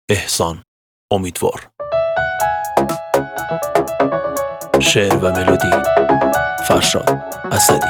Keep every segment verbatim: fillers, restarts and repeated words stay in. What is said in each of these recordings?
احسان امیدوار. شعر و ملودی فرشاد اسدی.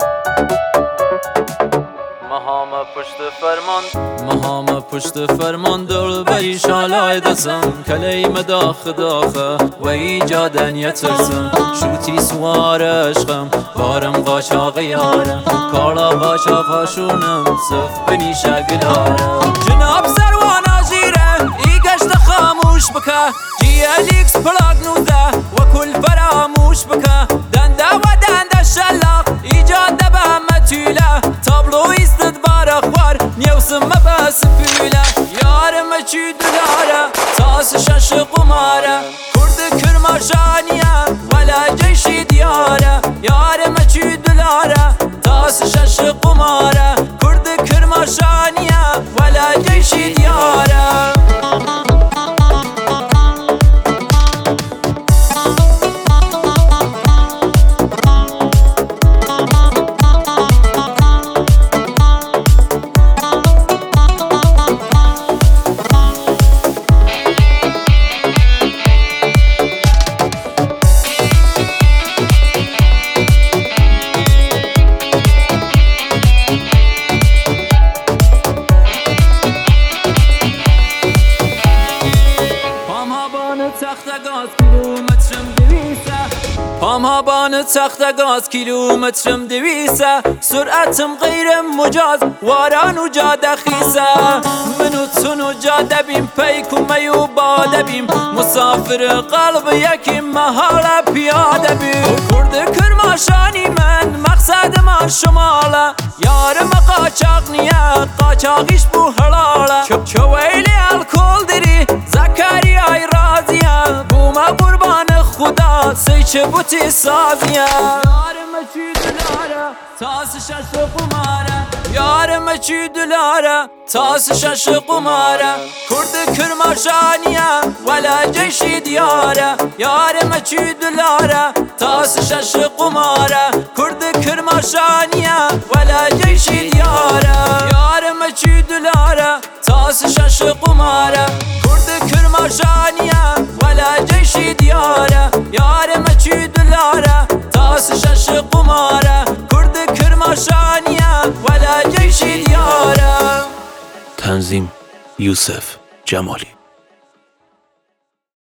مهام پشت فرمان مهام پشت فرمان دل بی شالای دسم کلیم داخ داخه و ایجادن یترسم شوتی سوار عشقم بارم قاچاق یارم کالا قاچاق شونم صف بنیشه گلارم جناب سروان آجیره ای گشت خاموش بکه جی الیکس پلاک نوزده و کل فراموش بکه دنده و دنده شلاق ایجاد به همه توله تابلو ایستد خوار نیوسم بس پیله یارم چی دلاره تاس شش قماره کرد کرماشانیه ولا جیشی دیاره یارم چی دلاره تاس شش قماره کرد کرماشانیه ولا جیشی دیاره پام ها بان تخت گاز کیلومترم دویسه سرعتم غیر مجاز واران و جاده خیسه منو تونو جاده بیم پیک و میو باده بیم مسافر قلب یکی محاله پیاده بیم کرد کرماشانی من مقصد ما شماله یارم قاچاق نیه قاچاقیش بو حلاله چو ویلی الکل داری زکریای رازیه بوما قربان خدا سیچه بوتی سازیه یارم چی دلاره تاس شش قماره یارم چی دلاره تاس شش قماره کرد کرماشانیه ولا جیشی دیاره یارم چی دلاره تاس شش قماره کرد کرماشانیه ولا جیشی دیاره یارم چی دلاره تاس شش قماره کرد کرماشانیه ولا جیشی دیاره یارم چی دلاره تاس شش قماره کرد کرماشانیه ولا جیشی دیاره. تنظیم یوسف جمالی.